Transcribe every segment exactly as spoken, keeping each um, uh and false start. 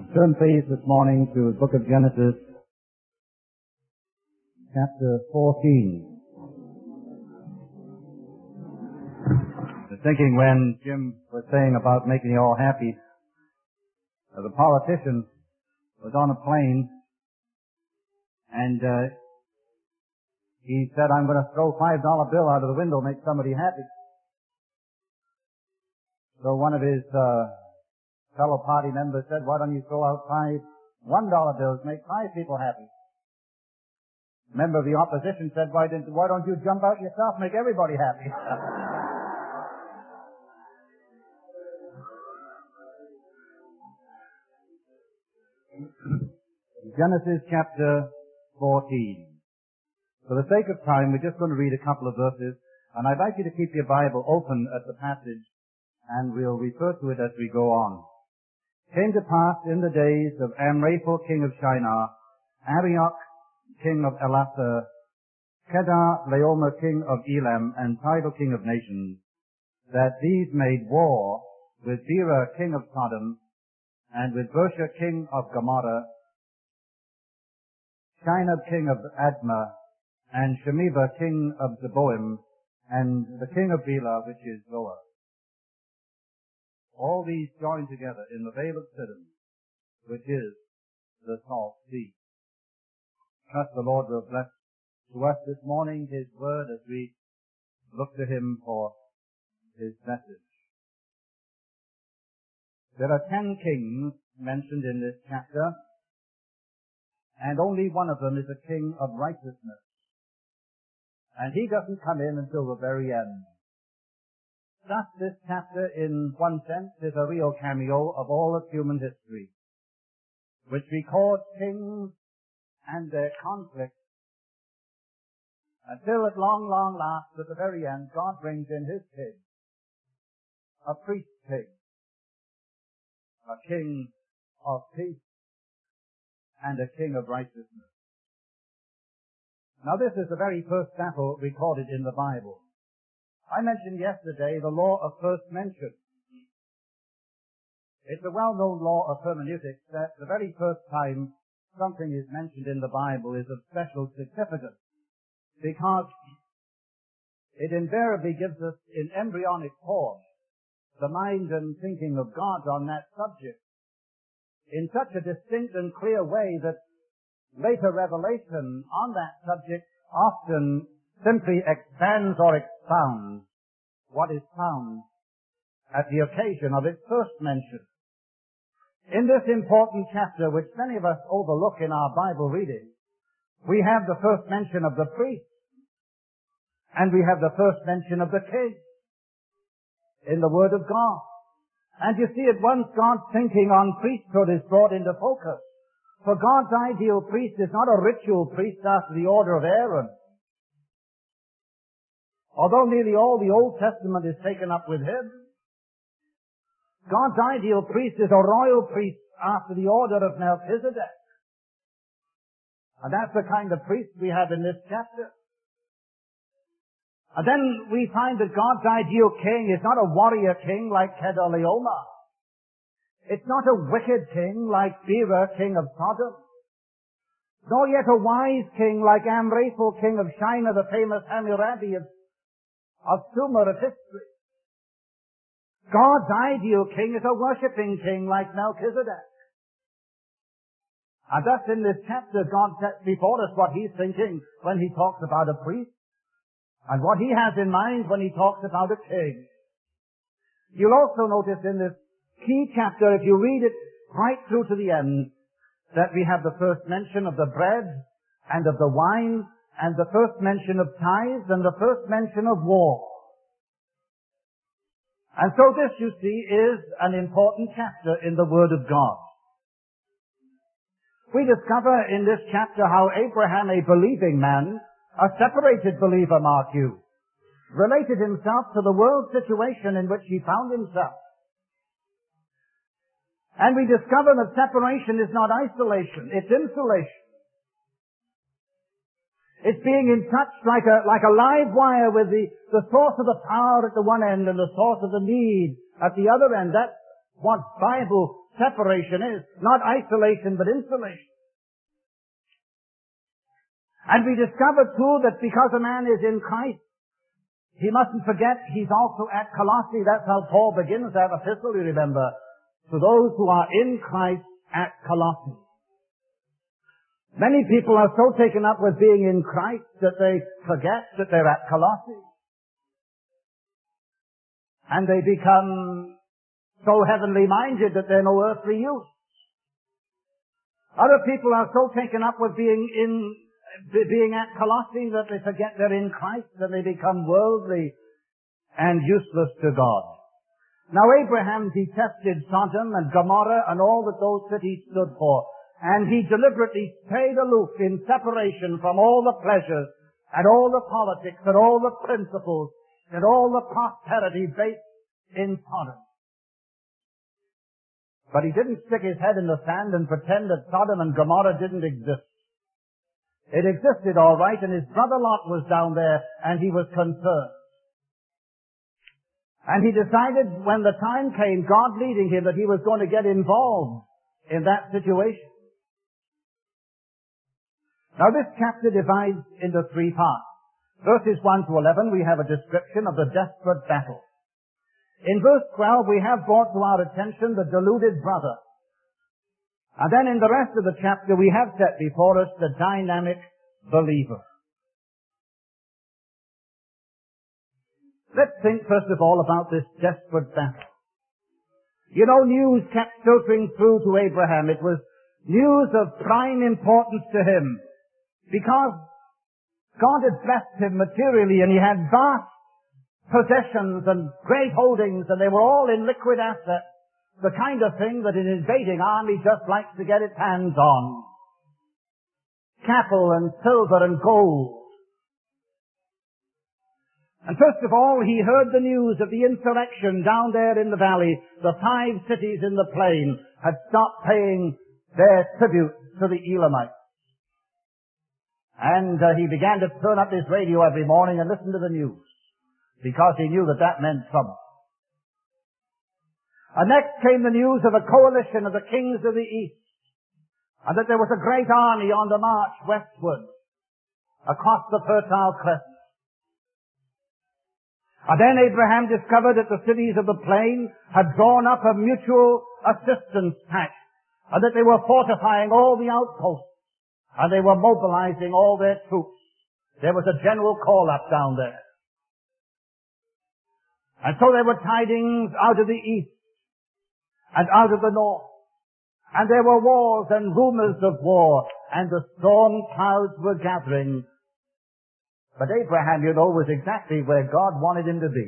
Turn please this morning to the book of Genesis, chapter fourteen. I was thinking when Jim was saying about making you all happy, uh, the politician was on a plane and uh, he said, I'm going to throw a five dollar bill out of the window, make somebody happy. So one of his uh, fellow party members said, why don't you throw out five one dollar bills, make five people happy? A member of the opposition said, why, didn't, why don't you jump out yourself, make everybody happy? Genesis chapter fourteen. For the sake of time, we're just going to read a couple of verses, and I'd like you to keep your Bible open at the passage, and we'll refer to it as we go on. Came to pass in the days of Amraphel king of Shinar, Arioch king of Elatha, Kedar Laomer king of Elam, and Tidal king of nations, that these made war with Bera king of Sodom, and with Bersha king of Gomorrah, Shinab king of Admah, and Shemeba king of Zeboim, and the king of Bela, which is Zoar. All these joined together in the Vale of Siddim, which is the Salt Sea. Trust the Lord will bless to us this morning His word as we look to Him for His message. There are ten kings mentioned in this chapter, and only one of them is a king of righteousness. And he doesn't come in until the very end. Thus, this chapter, in one sense, is a real cameo of all of human history, which records kings and their conflicts until at long, long last, at the very end, God brings in His king, a priest king, a king of peace, and a king of righteousness. Now, this is the very first battle recorded in the Bible. I mentioned yesterday the law of first mention. It's a well-known law of hermeneutics that the very first time something is mentioned in the Bible is of special significance, because it invariably gives us in embryonic form the mind and thinking of God on that subject in such a distinct and clear way that later revelation on that subject often simply expands or expounds what is found at the occasion of its first mention. In this important chapter, which many of us overlook in our Bible reading, we have the first mention of the priest, and we have the first mention of the king in the Word of God. And you see, at once God's thinking on priesthood is brought into focus. For God's ideal priest is not a ritual priest after the order of Aaron. Although nearly all the Old Testament is taken up with him, God's ideal priest is a royal priest after the order of Melchizedek. And that's the kind of priest we have in this chapter. And then we find that God's ideal king is not a warrior king like Kedorlaomer. It's not a wicked king like Bera, king of Sodom. Nor yet a wise king like Amraphel, king of Shinar, the famous Hammurabi of, of Sumer of history. God's ideal king is a worshipping king like Melchizedek. And thus in this chapter God sets before us what He's thinking when He talks about a priest, and what He has in mind when He talks about a king. You'll also notice in this key chapter, if you read it right through to the end, that we have the first mention of the bread and of the wine, and the first mention of tithes, and the first mention of war. And so this, you see, is an important chapter in the Word of God. We discover in this chapter how Abraham, a believing man, a separated believer, mark you, related himself to the world situation in which he found himself. And we discover that separation is not isolation, it's insulation. It's being in touch like a, like a live wire with the, the source of the power at the one end and the source of the need at the other end. That's what Bible separation is. Not isolation, but insulation. And we discover too that because a man is in Christ, he mustn't forget he's also at Colossae. That's how Paul begins that epistle, you remember. To those who are in Christ at Colossae. Many people are so taken up with being in Christ that they forget that they're at Colossae. And they become so heavenly minded that they're no earthly use. Other people are so taken up with being in, being at Colossae that they forget they're in Christ and they become worldly and useless to God. Now Abraham detested Sodom and Gomorrah and all that those cities stood for. And he deliberately stayed aloof in separation from all the pleasures and all the politics and all the principles and all the prosperity based in Sodom. But he didn't stick his head in the sand and pretend that Sodom and Gomorrah didn't exist. It existed all right, and his brother Lot was down there, and he was concerned. And he decided when the time came, God leading him, that he was going to get involved in that situation. Now this chapter divides into three parts. Verses one to eleven, we have a description of the desperate battle. In verse twelve, we have brought to our attention the deluded brother. And then in the rest of the chapter, we have set before us the dynamic believer. Let's think first of all about this desperate battle. You know, news kept filtering through to Abraham. It was news of prime importance to him because God had blessed him materially and he had vast possessions and great holdings and they were all in liquid assets. The kind of thing that an invading army just likes to get its hands on. Cattle and silver and gold. And first of all, he heard the news of the insurrection down there in the valley. The five cities in the plain had stopped paying their tribute to the Elamites. And uh, he began to turn up his radio every morning and listen to the news, because he knew that that meant trouble. And next came the news of a coalition of the kings of the east, and that there was a great army on the march westward across the Fertile Crescent. And then Abraham discovered that the cities of the plain had drawn up a mutual assistance pact, and that they were fortifying all the outposts, and they were mobilizing all their troops. There was a general call-up down there. And so there were tidings out of the east and out of the north. And there were wars and rumors of war, and the storm clouds were gathering. But Abraham, you know, was exactly where God wanted him to be.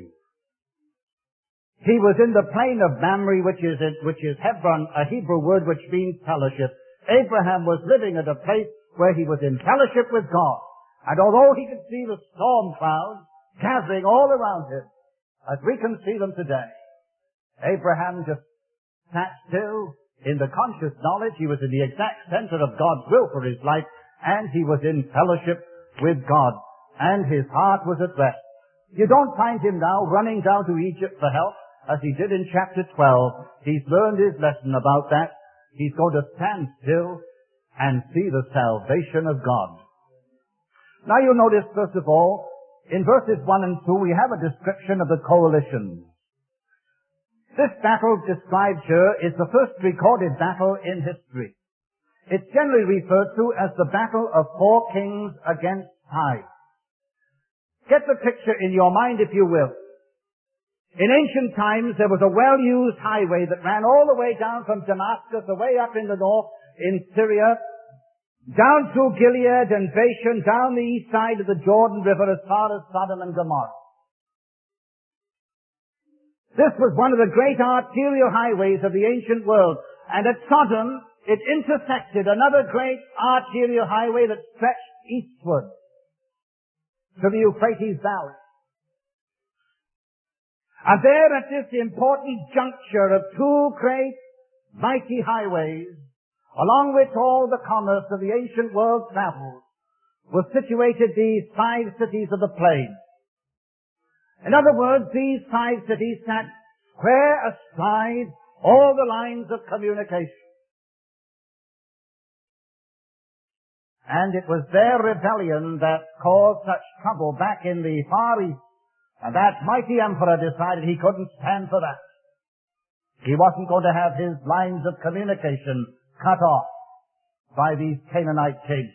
He was in the plain of Mamre, which is, which is Hebron, a Hebrew word which means fellowship. Abraham was living at a place where he was in fellowship with God. And although he could see the storm clouds gathering all around him, as we can see them today, Abraham just sat still in the conscious knowledge he was in the exact center of God's will for his life, and he was in fellowship with God, and his heart was at rest. You don't find him now running down to Egypt for help, as he did in chapter twelve. He's learned his lesson about that. He's going to stand still and see the salvation of God. Now you'll notice, first of all, in verses one and two, we have a description of the coalition. This battle described here is the first recorded battle in history. It's generally referred to as the Battle of Four Kings against Five. Get the picture in your mind, if you will. In ancient times, there was a well-used highway that ran all the way down from Damascus, away up in the north, in Syria, down through Gilead and Bashan, down the east side of the Jordan River as far as Sodom and Gomorrah. This was one of the great arterial highways of the ancient world. And at Sodom, it intersected another great arterial highway that stretched eastward to the Euphrates Valley. And there at this important juncture of two great mighty highways, along which all the commerce of the ancient world traveled, were situated these five cities of the plain. In other words, these five cities sat square astride all the lines of communication. And it was their rebellion that caused such trouble back in the Far East. And that mighty emperor decided he couldn't stand for that. He wasn't going to have his lines of communication cut off by these Canaanite kings.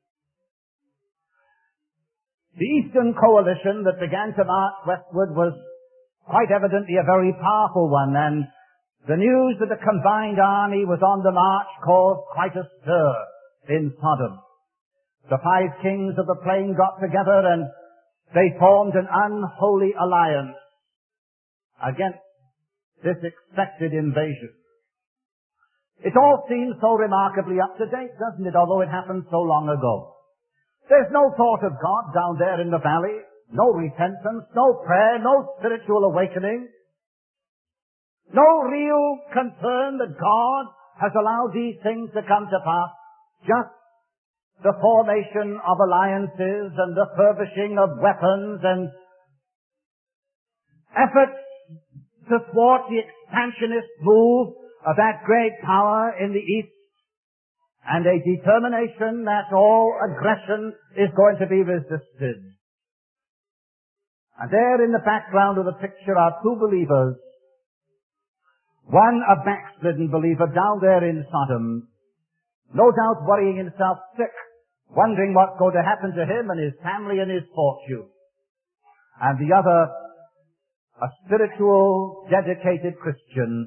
The Eastern coalition that began to march westward was quite evidently a very powerful one, and the news that a combined army was on the march caused quite a stir in Sodom. The five kings of the plain got together and they formed an unholy alliance against this expected invasion. It all seems so remarkably up to date, doesn't it, although it happened so long ago. There's no thought of God down there in the valley, no repentance, no prayer, no spiritual awakening, no real concern that God has allowed these things to come to pass, just the formation of alliances and the furbishing of weapons and efforts to thwart the expansionist move of that great power in the East, and a determination that all aggression is going to be resisted. And there in the background of the picture are two believers. One, a backslidden believer down there in Sodom, no doubt worrying himself sick, wondering what's going to happen to him and his family and his fortune. And the other, a spiritual, dedicated Christian,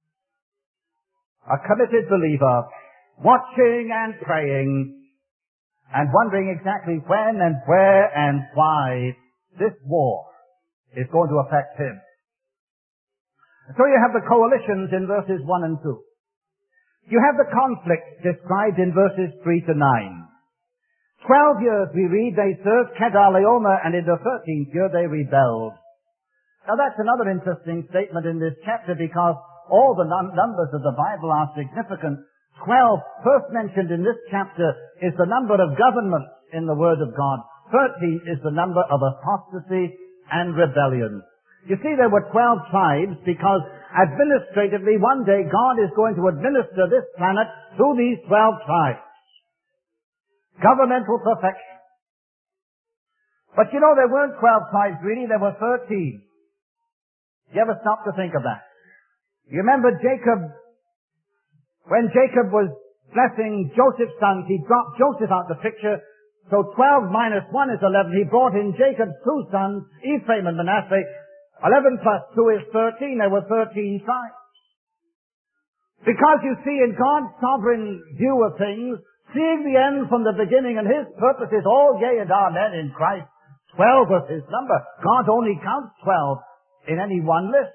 a committed believer, watching and praying, and wondering exactly when and where and why this war is going to affect him. So you have the coalitions in verses one and two. You have the conflict described in verses three to nine. Twelve years, we read, they served Kedorlaomer, and in the thirteenth year they rebelled. Now that's another interesting statement in this chapter, because all the num- numbers of the Bible are significant. Twelve, first mentioned in this chapter, is the number of governments in the Word of God. Thirteen is the number of apostasy and rebellion. You see, there were twelve tribes because administratively one day God is going to administer this planet through these twelve tribes. Governmental perfection. But you know, there weren't twelve tribes really, there were thirteen. You ever stop to think of that? You remember Jacob, when Jacob was blessing Joseph's sons, he dropped Joseph out of the picture. So twelve minus one is eleven. He brought in Jacob's two sons, Ephraim and Manasseh. eleven plus two is thirteen. There were thirteen tribes. Because you see, in God's sovereign view of things, seeing the end from the beginning, and His purpose is all yea and amen in Christ, twelve was His number. God only counts twelve in any one list.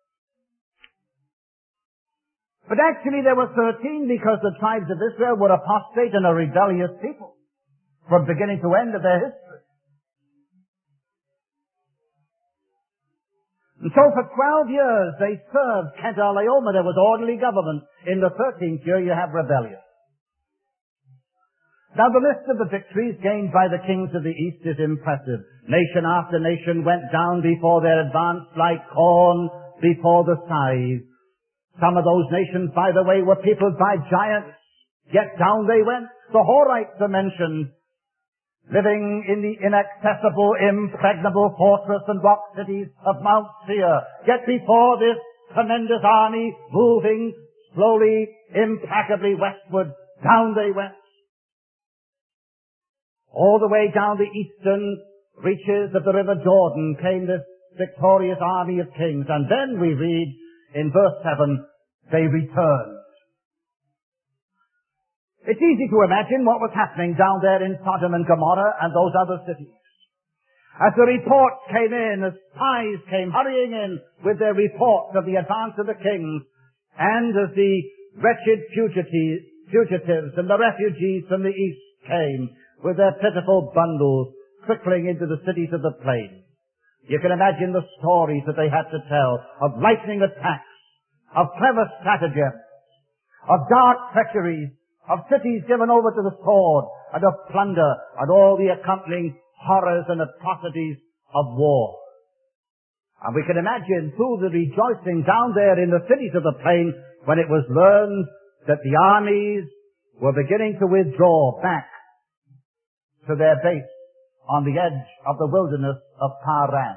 But actually there were thirteen because the tribes of Israel were apostate and a rebellious people from beginning to end of their history. And so for twelve years they served Kedorlaomer. There was orderly government. In the thirteenth year you have rebellion. Now the list of the victories gained by the kings of the east is impressive. Nation after nation went down before their advance like corn before the scythe. Some of those nations, by the way, were peopled by giants, yet down they went. The Horites are mentioned, living in the inaccessible, impregnable fortress and rock cities of Mount Seir. Yet before this tremendous army, moving slowly, implacably westward, down they went. All the way down the eastern reaches of the River Jordan came this victorious army of kings. And then we read in verse seven, they returned. It's easy to imagine what was happening down there in Sodom and Gomorrah and those other cities. As the reports came in, as spies came hurrying in with their reports of the advance of the kings, and as the wretched fugitives, fugitives and the refugees from the east came with their pitiful bundles trickling into the cities of the plain. You can imagine the stories that they had to tell of lightning attacks, of clever stratagems, of dark treacheries, of cities given over to the sword, and of plunder, and all the accompanying horrors and atrocities of war. And we can imagine too the rejoicing down there in the cities of the plain when it was learned that the armies were beginning to withdraw back to their base on the edge of the wilderness of Paran.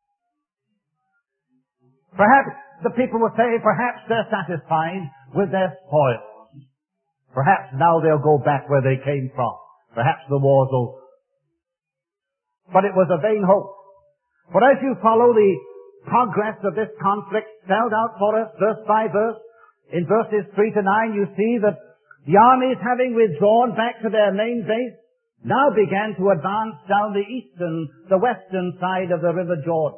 Perhaps the people will say, perhaps they're satisfied with their spoils. Perhaps now they'll go back where they came from. Perhaps the war's over. But it was a vain hope. For as you follow the progress of this conflict spelled out for us verse by verse, in verses three to nine you see that the armies, having withdrawn back to their main base, now began to advance down the eastern, the western side of the river Jordan.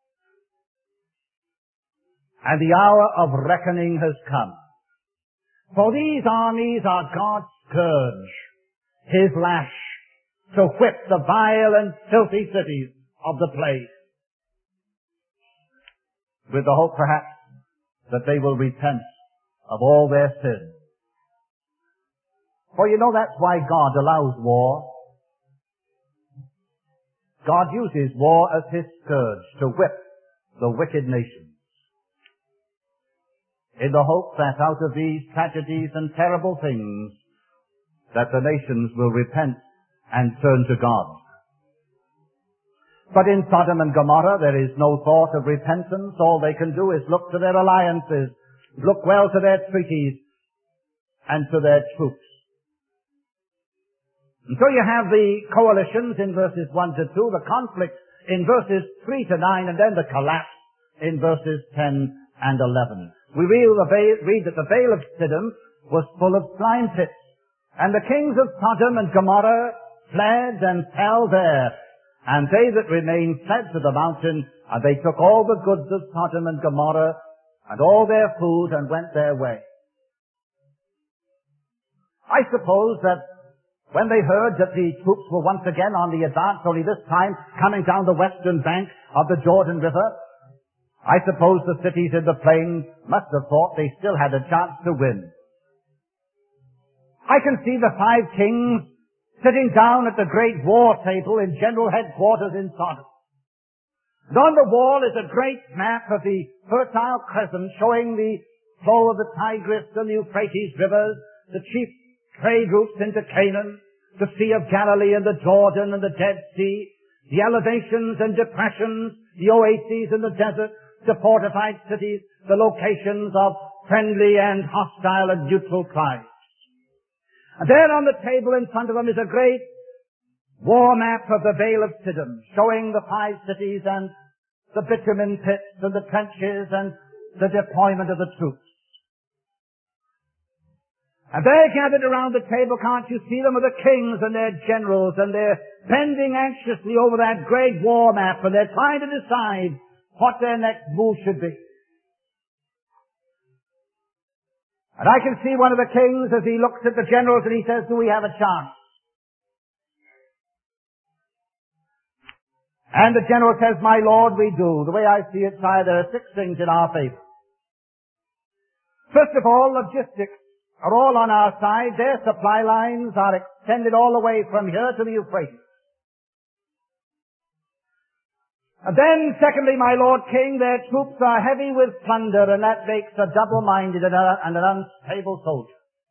And the hour of reckoning has come. For these armies are God's scourge, His lash, to whip the vile and filthy cities of the plain. With the hope, perhaps, that they will repent of all their sins. For you know that's why God allows war. God uses war as His scourge to whip the wicked nations, in the hope that out of these tragedies and terrible things, that the nations will repent and turn to God. But in Sodom and Gomorrah there is no thought of repentance. All they can do is look to their alliances, look well to their treaties, and to their troops. And so you have the coalitions in verses one to two, the conflict in verses three to nine, and then the collapse in verses ten and eleven. We read, the veil, read that the vale of Siddim was full of slime pits, and the kings of Sodom and Gomorrah fled and fell there, and they that remained fled to the mountain, and they took all the goods of Sodom and Gomorrah, and all their food, and went their way. I suppose that when they heard that the troops were once again on the advance, only this time coming down the western bank of the Jordan River, I suppose the cities in the plain must have thought they still had a chance to win. I can see the five kings sitting down at the great war table in general headquarters in Sodom. And on the wall is a great map of the Fertile Crescent showing the flow of the Tigris and the Euphrates rivers, the chief trade routes into Canaan, the Sea of Galilee and the Jordan and the Dead Sea, the elevations and depressions, the oases and the desert, the fortified cities, the locations of friendly and hostile and neutral tribes. And there on the table in front of them is a great war map of the Vale of Siddim, showing the five cities and the bitumen pits and the trenches and the deployment of the troops. And they're gathered around the table, can't you see them, with the kings and their generals, and they're bending anxiously over that great war map, and they're trying to decide what their next move should be. And I can see one of the kings as he looks at the generals and he says, do we have a chance? And the general says, my lord, we do. The way I see it, sire, there are six things in our favor. First of all, logistics are all on our side. Their supply lines are extended all the way from here to the Euphrates. And then, secondly, my Lord King, their troops are heavy with plunder, and that makes a double-minded and, a, and an unstable soldier.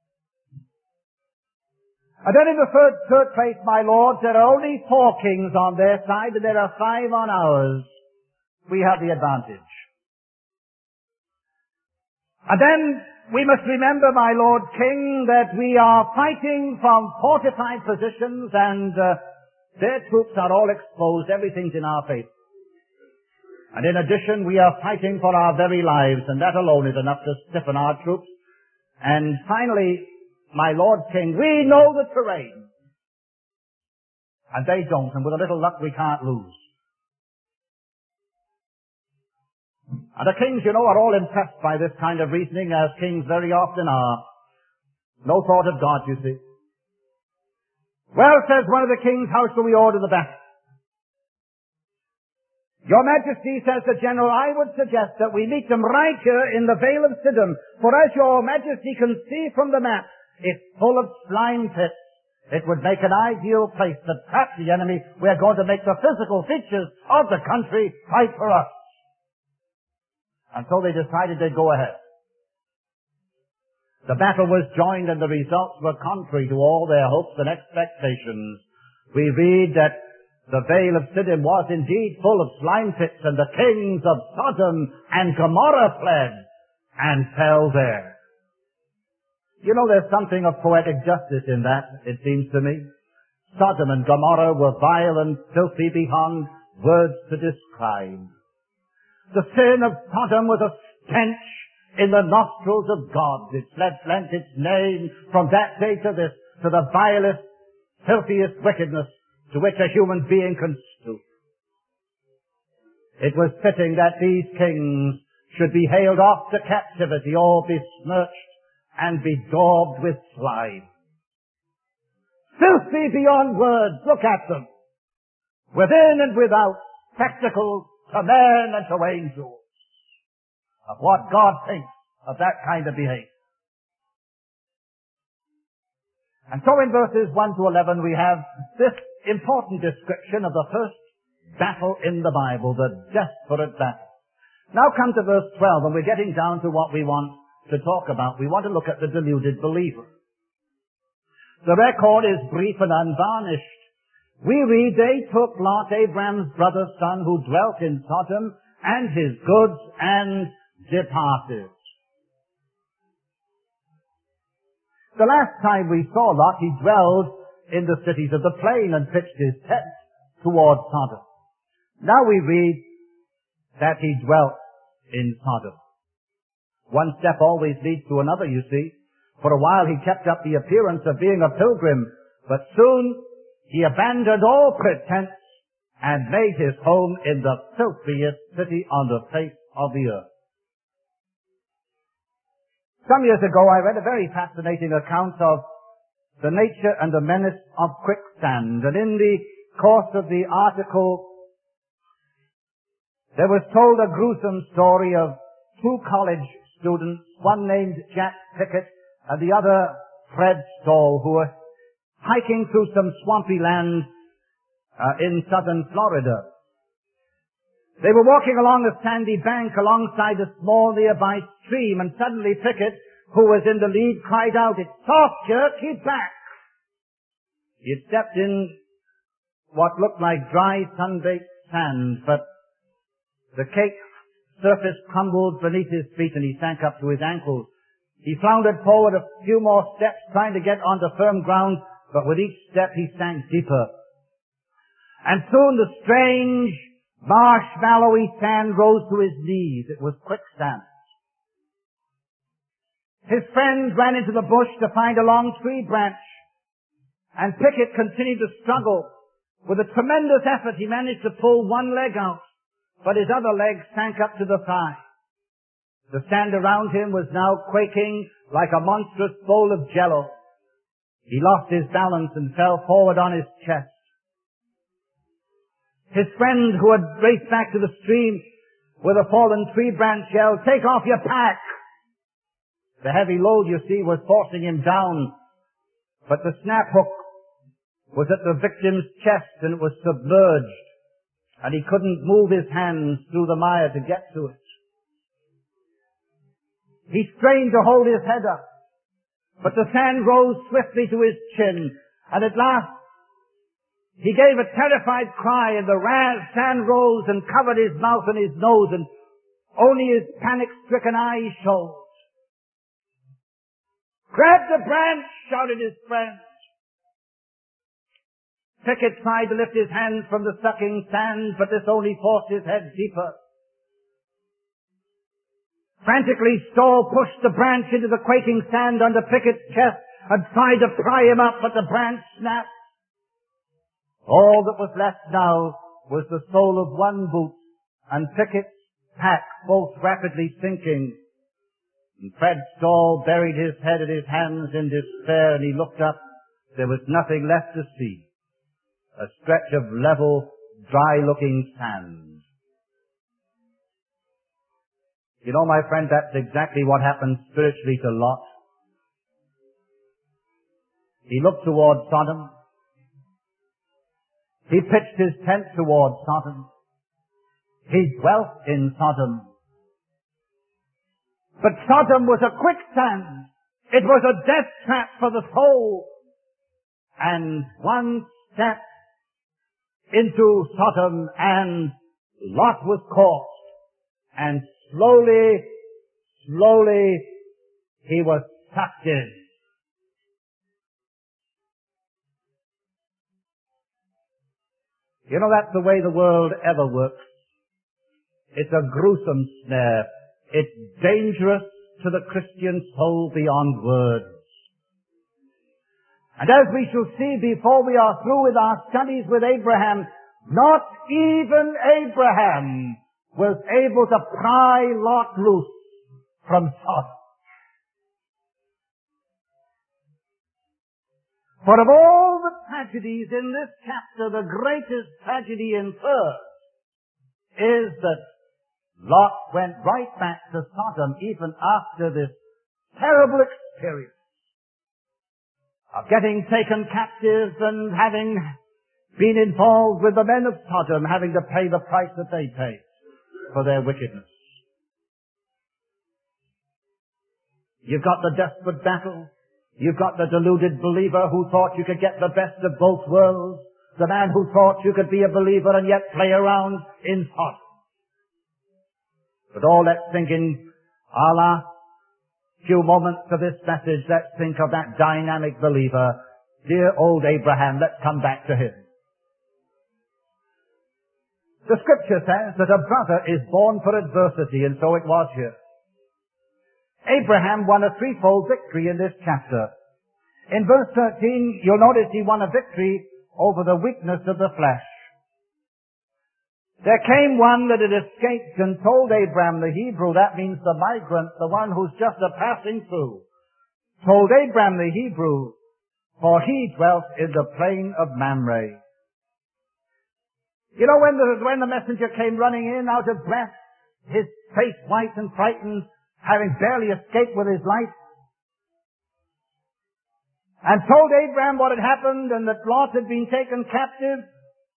And then in the third, third place, my Lord, there are only four kings on their side, and there are five on ours. We have the advantage. And then we must remember, my Lord King, that we are fighting from fortified positions, and uh, their troops are all exposed. Everything's in our favor. And in addition, we are fighting for our very lives, and that alone is enough to stiffen our troops. And finally, my Lord King, we know the terrain. And they don't, and with a little luck we can't lose. And the kings, you know, are all impressed by this kind of reasoning, as kings very often are. No thought of God, you see. Well, says one of the kings, how shall we order the battle? Your Majesty, says the general, I would suggest that we meet them right here in the Vale of Siddim, for as your Majesty can see from the map, it's full of slime pits. It would make an ideal place to trap the enemy. We're going to make the physical features of the country fight for us. And so they decided they'd go ahead. The battle was joined and the results were contrary to all their hopes and expectations. We read that the Vale of Siddim was indeed full of slime pits, and the kings of Sodom and Gomorrah fled and fell there. You know, there's something of poetic justice in that, it seems to me. Sodom and Gomorrah were vile and filthy beyond words to describe. The sin of Sodom was a stench in the nostrils of God. It lent its name from that day to this to the vilest, filthiest wickedness to which a human being can stoop. It was fitting that these kings should be haled off to captivity, all besmirched and bedaubed with slime. Filthy beyond words, look at them. Within and without, spectacles to men and to angels. Of what God thinks of that kind of behavior. And so in verses one to eleven we have this important description of the first battle in the Bible, the desperate battle. Now come to verse twelve, and we're getting down to what we want to talk about. We want to look at the deluded believer. The record is brief and unvarnished. We read, they took Lot, Abraham's brother's son, who dwelt in Sodom, and his goods, and departed. The last time we saw Lot, he dwelled in the cities of the plain and pitched his tent towards Sodom. Now we read that he dwelt in Sodom. One step always leads to another, you see. For a while he kept up the appearance of being a pilgrim, but soon he abandoned all pretense and made his home in the filthiest city on the face of the earth. Some years ago I read a very fascinating account of the nature and the menace of quicksand, and in the course of the article there was told a gruesome story of two college students, one named Jack Pickett and the other Fred Stoll, who were hiking through some swampy land uh, in southern Florida. They were walking along a sandy bank alongside a small nearby stream, and suddenly Pickett, who was in the lead, cried out, "It's soft, Jerk, keep back!" He had stepped in what looked like dry, sun-baked sand, but the cake surface crumbled beneath his feet and he sank up to his ankles. He floundered forward a few more steps, trying to get onto firm ground, but with each step he sank deeper. And soon the strange, marshmallowy sand rose to his knees. It was quicksand. His friends ran into the bush to find a long tree branch, and Pickett continued to struggle. With a tremendous effort he managed to pull one leg out, but his other leg sank up to the thigh. The sand around him was now quaking like a monstrous bowl of jello. He lost his balance and fell forward on his chest. His friend, who had raced back to the stream with a fallen tree branch, yelled, "Take off your pack!" The heavy load, you see, was forcing him down, but the snap hook was at the victim's chest and it was submerged, and he couldn't move his hands through the mire to get to it. He strained to hold his head up, but the sand rose swiftly to his chin, and at last he gave a terrified cry, and the sand rose and covered his mouth and his nose, and only his panic-stricken eyes showed. "Grab the branch!" shouted his friend. Pickett tried to lift his hands from the sucking sand, but this only forced his head deeper. Frantically, Stoll pushed the branch into the quaking sand under Pickett's chest and tried to pry him up, but the branch snapped. All that was left now was the sole of one boot and Pickett's pack, both rapidly sinking. And Fred Stoll buried his head in his hands in despair, and he looked up. There was nothing left to see. A stretch of level, dry-looking sand. You know, my friend, that's exactly what happened spiritually to Lot. He looked toward Sodom. He pitched his tent toward Sodom. He dwelt in Sodom. But Sodom was a quicksand. It was a death trap for the soul. And one step into Sodom and Lot was caught. And slowly, slowly, he was sucked in. You know, that's the way the world ever works. It's a gruesome snare. It's dangerous to the Christian soul beyond words. And as we shall see before we are through with our studies with Abraham, not even Abraham was able to pry Lot loose from Sodom. For of all the tragedies in this chapter, the greatest tragedy inferred is that Lot went right back to Sodom even after this terrible experience of getting taken captive and having been involved with the men of Sodom, having to pay the price that they paid for their wickedness. You've got the desperate battle. You've got the deluded believer who thought you could get the best of both worlds. The man who thought you could be a believer and yet play around in Sodom. But all let's think in our last few moments of this message, let's think of that dynamic believer, dear old Abraham. Let's come back to him. The scripture says that a brother is born for adversity, and so it was here. Abraham won a threefold victory in this chapter. In verse thirteen, you'll notice he won a victory over the weakness of the flesh. There came one that had escaped and told Abraham, the Hebrew, that means the migrant, the one who's just a passing through, told Abraham, the Hebrew, for he dwelt in the plain of Mamre. You know, when the, when the messenger came running in out of breath, his face white and frightened, having barely escaped with his life, and told Abraham what had happened and that Lot had been taken captive,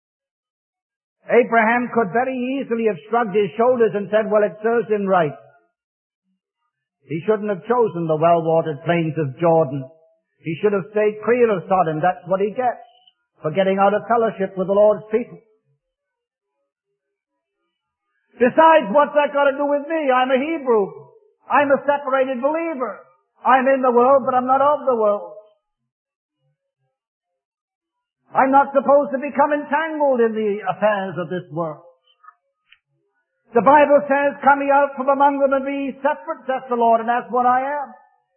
Abraham could very easily have shrugged his shoulders and said, well, it serves him right. He shouldn't have chosen the well-watered plains of Jordan. He should have stayed clear of Sodom. That's what he gets for getting out of fellowship with the Lord's people. Besides, what's that got to do with me? I'm a Hebrew. I'm a separated believer. I'm in the world, but I'm not of the world. I'm not supposed to become entangled in the affairs of this world. The Bible says, come ye out from among them and be separate, saith the Lord, and that's what I am.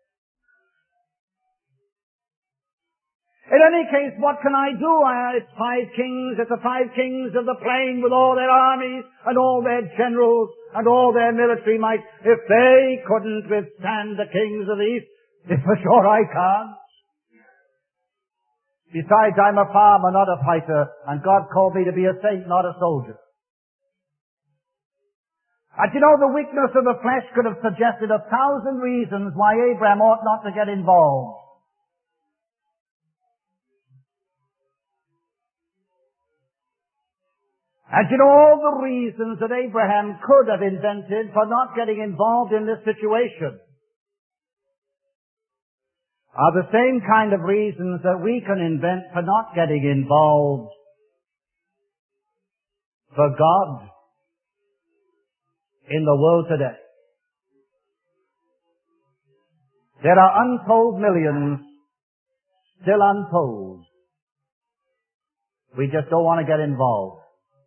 In any case, what can I do? I, it's five kings, it's the five kings of the plain with all their armies and all their generals and all their military might. If they couldn't withstand the kings of the east, for sure I can't. Besides, I'm a farmer, not a fighter, and God called me to be a saint, not a soldier. And you know, the weakness of the flesh could have suggested a thousand reasons why Abraham ought not to get involved. And you know, all the reasons that Abraham could have invented for not getting involved in this situation are the same kind of reasons that we can invent for not getting involved for God in the world today. There are untold millions still untold. We just don't want to get involved.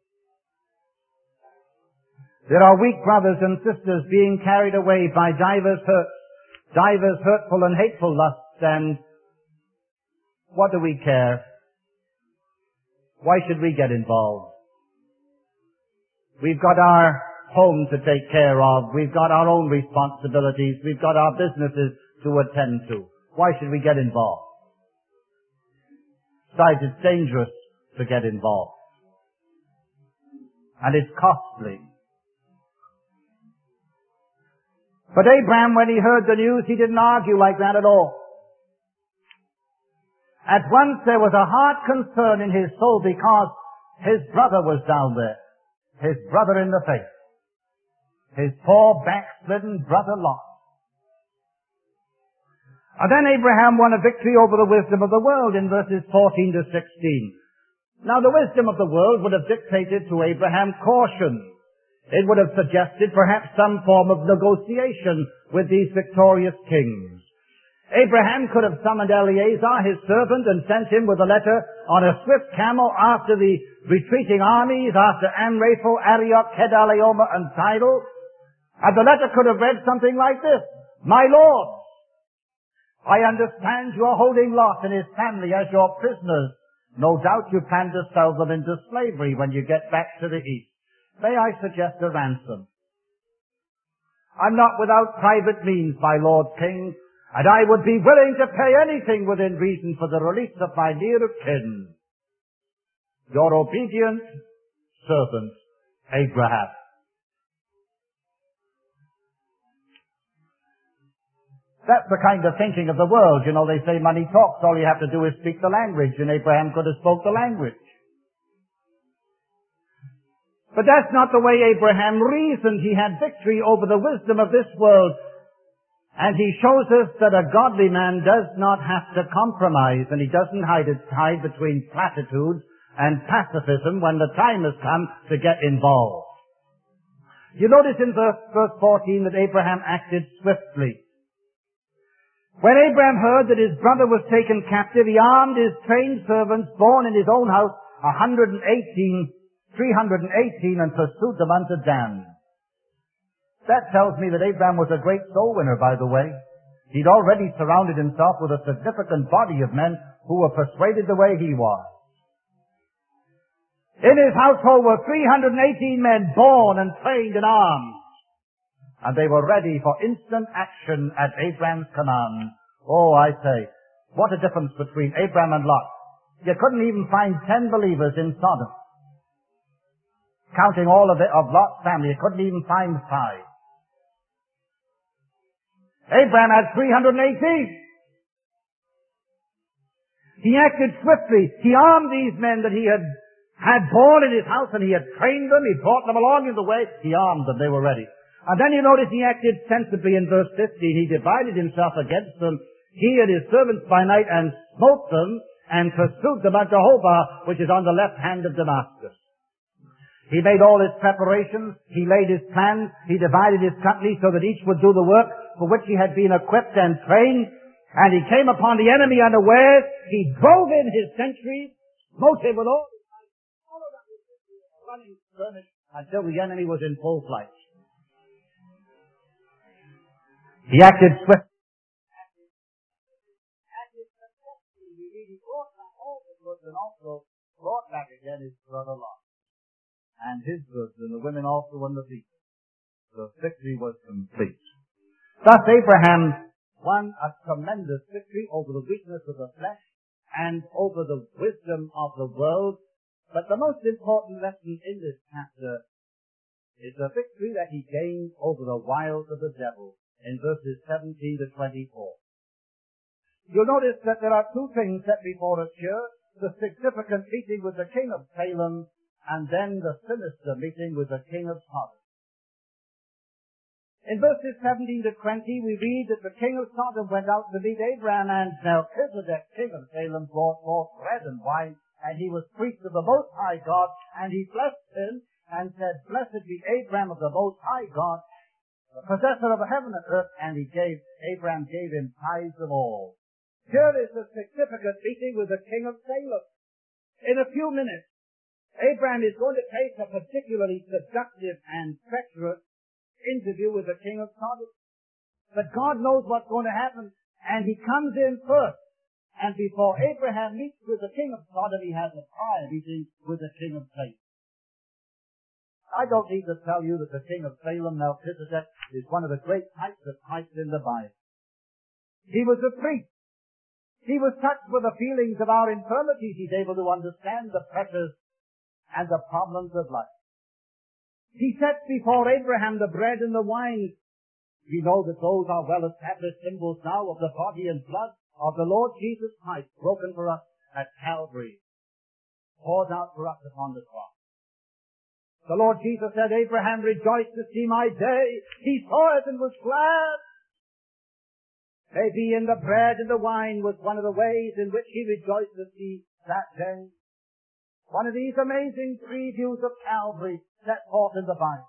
There are weak brothers and sisters being carried away by divers hurts, divers hurtful and hateful lusts, and what do we care? Why should we get involved? We've got our home to take care of. We've got our own responsibilities. We've got our businesses to attend to. Why should we get involved? Besides, it's dangerous to get involved. And it's costly. But Abraham, when he heard the news, he didn't argue like that at all. At once there was a heart concern in his soul because his brother was down there. His brother in the faith. His poor backslidden brother Lot. And then Abraham won a victory over the wisdom of the world in verses fourteen to sixteen. Now the wisdom of the world would have dictated to Abraham caution. It would have suggested perhaps some form of negotiation with these victorious kings. Abraham could have summoned Eleazar, his servant, and sent him with a letter on a swift camel after the retreating armies, after Amraphel, Arioch, Kedalioma, and Tidal. And the letter could have read something like this: My Lord, I understand you are holding Lot and his family as your prisoners. No doubt you plan to sell them into slavery when you get back to the east. May I suggest a ransom? I'm not without private means, my Lord King, and I would be willing to pay anything within reason for the release of my near kin. Your obedient servant, Abraham. That's the kind of thinking of the world. You know, they say money talks. All you have to do is speak the language, and Abraham could have spoke the language. But that's not the way Abraham reasoned. He had victory over the wisdom of this world. And he shows us that a godly man does not have to compromise, and he doesn't hide, hide between platitudes and pacifism when the time has come to get involved. You notice in verse, verse fourteen that Abraham acted swiftly. When Abraham heard that his brother was taken captive, he armed his trained servants born in his own house, one hundred eighteen, three hundred eighteen, and pursued them unto Dan. That tells me that Abraham was a great soul winner, by the way. He'd already surrounded himself with a significant body of men who were persuaded the way he was. In his household were three hundred eighteen men born and trained and armed. And they were ready for instant action at Abraham's command. Oh, I say, what a difference between Abraham and Lot. You couldn't even find ten believers in Sodom. Counting all of it, of Lot's family, you couldn't even find five. Abraham had three hundred eighteen. He acted swiftly. He armed these men that he had had born in his house, and he had trained them. He brought them along in the way. He armed them. They were ready. And then you notice he acted sensibly in verse fifteen. He divided himself against them, he and his servants by night, and smote them, and pursued them unto Hobah, which is on the left hand of Damascus. He made all his preparations, he laid his plans, he divided his company so that each would do the work for which he had been equipped and trained, and he came upon the enemy unawares. He drove in his sentries, smote him with all his might, followed up his running skirmish until the enemy was in full flight. He acted swiftly. Acted successfully. He brought back all the goods and also brought back again his brother Lot. And his goods, and the women also and the people. The victory was complete. Thus Abraham won a tremendous victory over the weakness of the flesh and over the wisdom of the world. But the most important lesson in this chapter is the victory that he gained over the wiles of the devil. In verses seventeen to twenty-four. You'll notice that there are two things set before us here. The significant meeting with the king of Salem, and then the sinister meeting with the king of Sodom. In verses seventeen to twenty, we read that the king of Sodom went out to meet Abraham, and Melchizedek, king of Salem, brought forth bread and wine, and he was priest of the Most High God, and he blessed him, and said, Blessed be Abraham of the Most High God, the possessor of heaven and earth, and he gave, Abraham gave him tithes of all. Here is a significant meeting with the king of Salem. In a few minutes, Abraham is going to take a particularly seductive and treacherous interview with the king of Sodom. But God knows what's going to happen, and he comes in first. And before Abraham meets with the king of Sodom, he has a prior meeting with the king of Salem. I don't need to tell you that the king of Salem, Melchizedek, is one of the great types of Christ in the Bible. He was a priest. He was touched with the feelings of our infirmities. He's able to understand the pressures and the problems of life. He sets before Abraham the bread and the wine. We know that those are well-established symbols now of the body and blood of the Lord Jesus Christ, broken for us at Calvary, poured out for us upon the cross. The Lord Jesus said, Abraham rejoiced to see my day. He saw it and was glad. Maybe in the bread and the wine was one of the ways in which he rejoiced to see that day. One of these amazing previews of Calvary set forth in the Bible.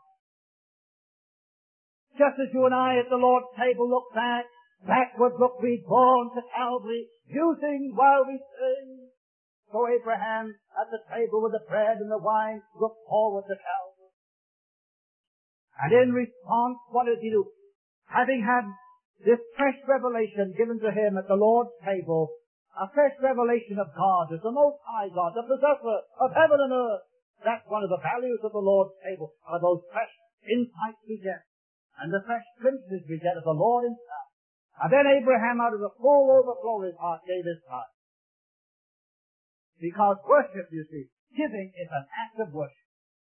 Just as you and I at the Lord's table look back, backward look we born to Calvary, using while we sing. So Abraham at the table with the bread and the wine looked forward to Calvary. And in response, what did he do? Having had this fresh revelation given to him at the Lord's table, a fresh revelation of God as the Most High God, the possessor of heaven and earth. That's one of the values of the Lord's table, are those fresh insights we get and the fresh glimpses we get of the Lord himself. And then Abraham, out of the full overflow of his heart, gave his heart. Because worship, you see, giving is an act of worship.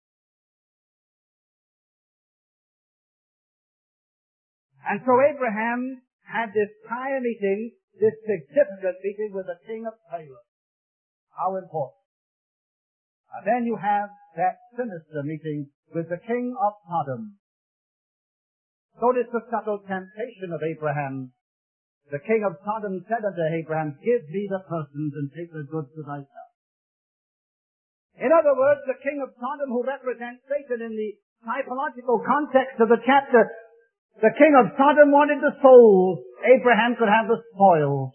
And so Abraham had this prior meeting, this significant meeting with the king of Salem. How important. And then you have that sinister meeting with the king of Sodom. Notice the subtle temptation of Abraham. The king of Sodom said unto Abraham, give me the persons and take the goods to thyself. In other words, the king of Sodom, who represents Satan in the typological context of the chapter, the king of Sodom wanted the souls. Abraham could have the spoils.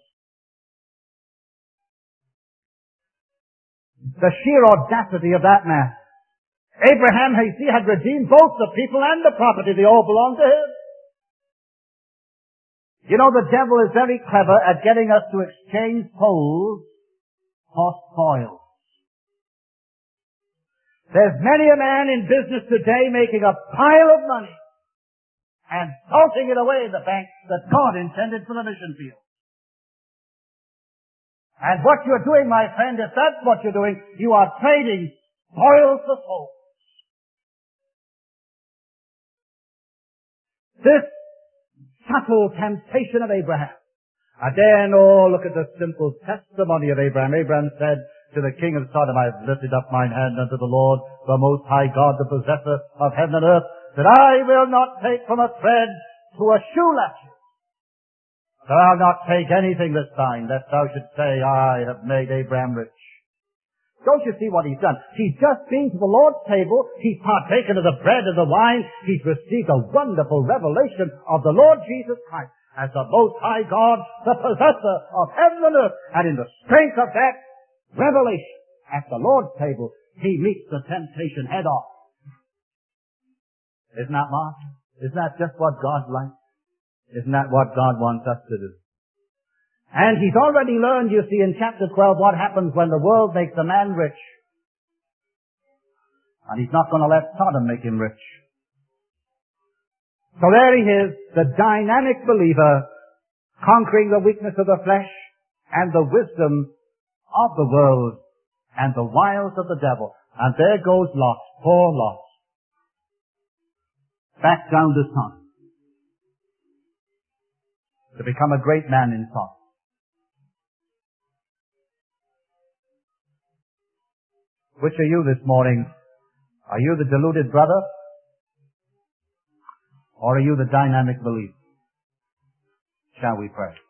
The sheer audacity of that man. Abraham, he had redeemed both the people and the property. They all belonged to him. You know, the devil is very clever at getting us to exchange souls for spoils. There's many a man in business today making a pile of money and salting it away in the bank that God intended for the mission field. And what you're doing, my friend, if that's what you're doing, you are trading spoils for souls. This subtle temptation of Abraham. And then, oh, look at the simple testimony of Abraham. Abraham said to the king of Sodom, I have lifted up mine hand unto the Lord, the Most High God, the possessor of heaven and earth, that I will not take from a thread to a shoe latchet. That I'll not take anything that's thine, lest thou should say, I have made Abraham rich. Don't you see what he's done? He's just been to the Lord's table. He's partaken of the bread and the wine. He's received a wonderful revelation of the Lord Jesus Christ as the Most High God, the possessor of heaven and earth. And in the strength of that revelation at the Lord's table, he meets the temptation head on. Isn't that marvelous? Isn't that just what God likes? Isn't that what God wants us to do? And he's already learned, you see, in chapter twelve, what happens when the world makes a man rich. And he's not going to let Sodom make him rich. So there he is, the dynamic believer, conquering the weakness of the flesh and the wisdom of the world and the wiles of the devil. And there goes Lot, poor Lot, back down to Sodom, to become a great man in Sodom. Which are you this morning? Are you the deluded brother? Or are you the dynamic believer? Shall we pray?